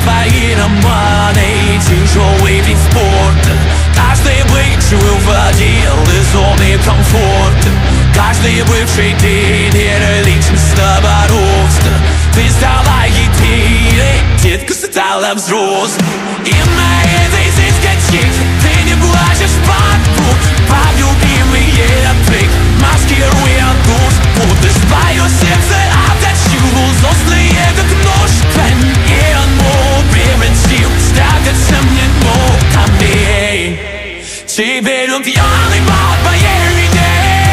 твои романы, тяжелый вид спорта. Каждый бывший уводил из зоны комфорта. Каждый бывший тренер личностного роста. Ты стала единой, детка стала взрослой. И на этой дискотеке ты не плачешь под любимые трек, маскируя душ. Будешь твое сердце отточил, взрослый как нож. Твои оно превратил, стягаться мне ногами. Теперь он пьяный по твоей вине.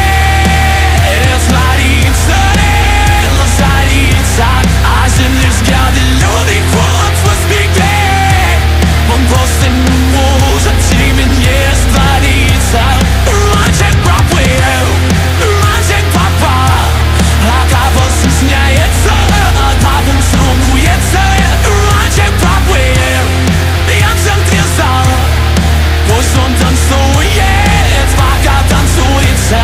Азимные взгляды, лютый холод в спине. Он просто не может тебе не раствориться. Раньше проплыл, раньше попал, а кого стесняется, а потом срубуется. Раньше проплыл, я в центре зала. Пусть он танцует, пока танцуется.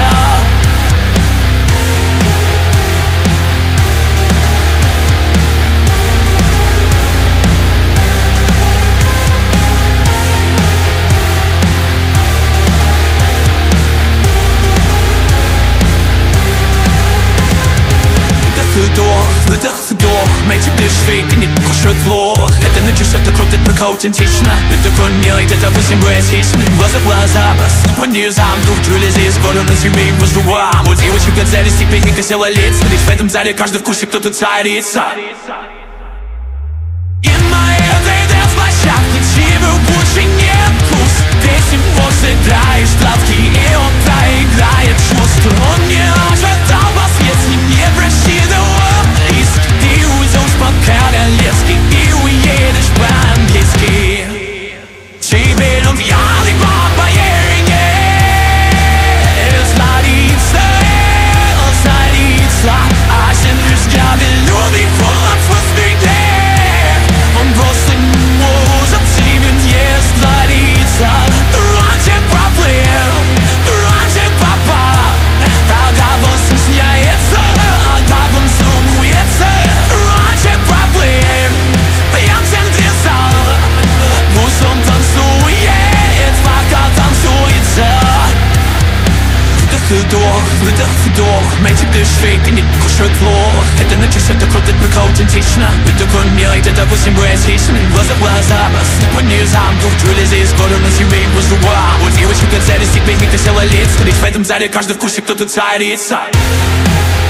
Вдох, медленно швейк, ты не кушает плохо. Это начался, это круто, это аутентично. Это такой милый, это восемь поэтично. Глаза в глаза, по низам, дух чули здесь, года на себе и воздуха. Вот девочки казались, теперь не хотела лица. Ведь в этом зале каждый вкусе кто-то царица. И на этой дэнс-площадке тебе больше нет вкус. Песен после играешь травки, и он проиграет чувства. Он не ожидал вас, если не просчитывал риск. Ты уйдешь по-королевски и уедешь по-английски. Теперь он пьяный по твоей вине. Царица, азимные взгляды, лютый холод в спине. Он просто не может тебе не раствориться. Раньше проплыл, раньше попал, тогда он стесняется, а потом сумуется. Раньше проплыл, я в центре зала. Пусть он танцует, пока танцуется. Выдох, вдох, медик дышит, ты не кушает плохо. Это начался, это круто, это аутентично. Ты такой милый, это допустим поэтично. Глаза в глаза, по низам, дух чули здесь, года на себе и воздуха. Вот девочки казались, теперь не хотела лица. Ведь в этом зале каждый в курсе, кто-то царица.